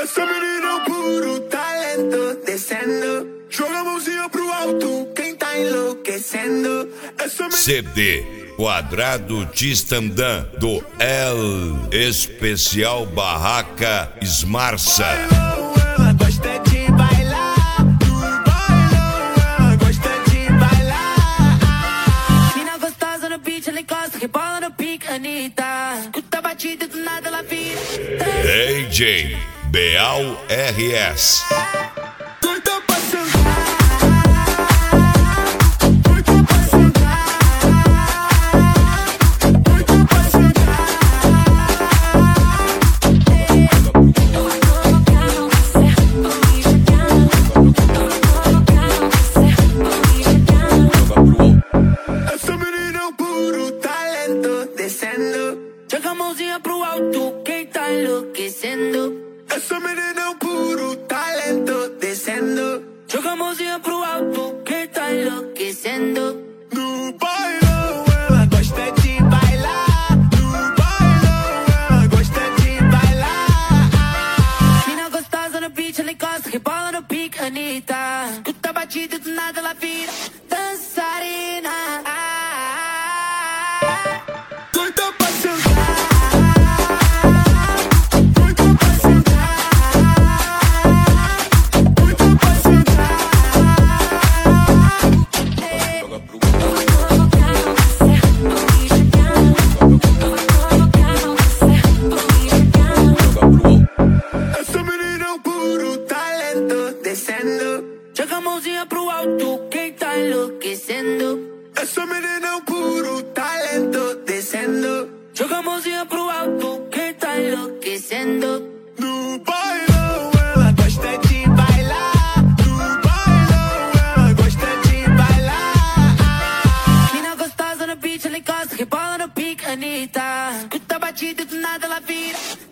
Essa menina é um puro talento, descendo. Joga a mãozinha pro alto, quem tá enlouquecendo. CD Quadrado Tistandã do El Especial Barraca Esmarça. Ela gosta de bailar, no bailão ela gosta de bailar. Mina gostosa no beat, ela encosta, rebola no pique, Anitta. Escuta a batida do nada, ela vira DJ Beal RS. Doida pra sentar. Joga a mãozinha pro alto, quem tá enlouquecendo. Essa menina é um puro talento, descendo. Joga a mãozinha pro alto, quem tá enlouquecendo. No bailão ela gosta de bailar, no bailão ela gosta de bailar. Mina gostosa no beat, ela encosta, rebola no pique, Anitta. Escuta a batida do nada, ela vira dançarina. Doida pra sentar. Joga a mãozinha pro alto, quem tá enlouquecendo. Essa menina é um puro talento, descendo. Joga a mãozinha pro alto, quem tá enlouquecendo. No bailão ela gosta de bailar, no bailão ela gosta de bailar. Mina gostosa no beat, ela encosta, rebola no pique, Anitta. Escuta a batida do nada, ela vira